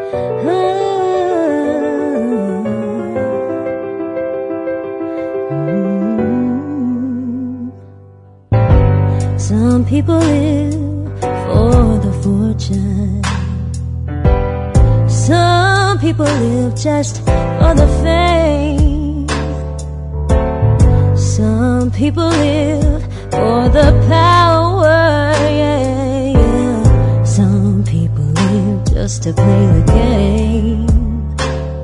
Some people live for the fortune. Some people live just for the fame. Some people live for the power, yeah, yeah. Some people live just to play the game.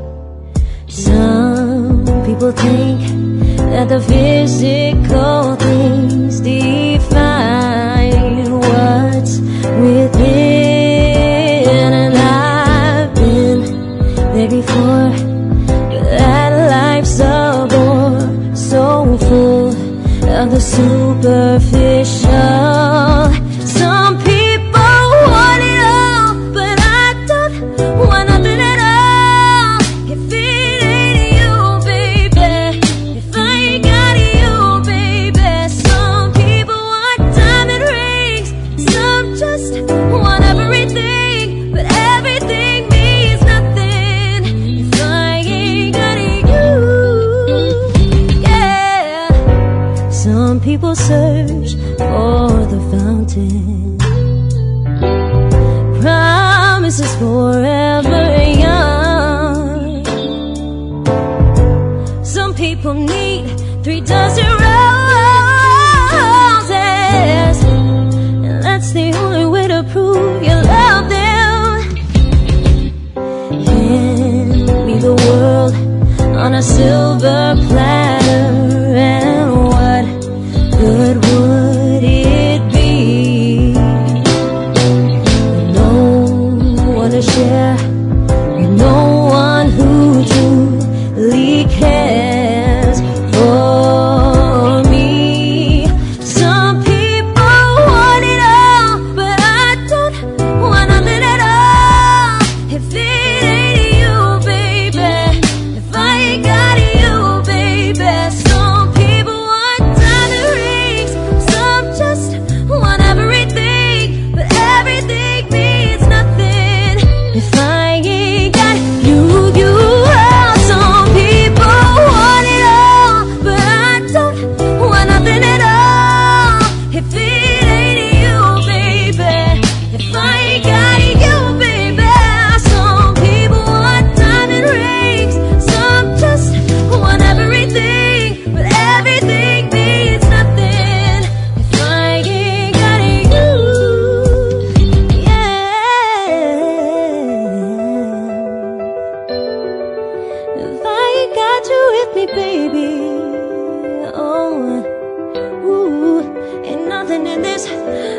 Some people think that the physical things define what's within, and I've been there before. That life's a bore, so full of the superficial. Some people want it all, but I don't want nothing at all. If it ain't you, baby, if I ain't got you, baby. Some people want diamond rings, some just want everything, but everything means nothing if I ain't got you. Yeah. Some people search for the fountain, promises forever young. Some people need 3 dozen roses, and that's the only way to prove you love them. Hand me the world on a silver platter, and what good would it be? No one to share, and no one who truly cares for me. Some people want it all, but I don't want nothing at all. If it ain't you, baby, if I ain't got you, baby. Some people want diamond rings, some just want everything, but everything means nothing if I ain't got you. Some people want it all, but I don't want nothing at all. If it ain't you, baby, if I ain't got you, baby. Some people want diamond rings, some just want everything, but everything means nothing if I ain't got you. Yeah. If I ain't got you with me, baby, oh, ooh, ain't nothing in this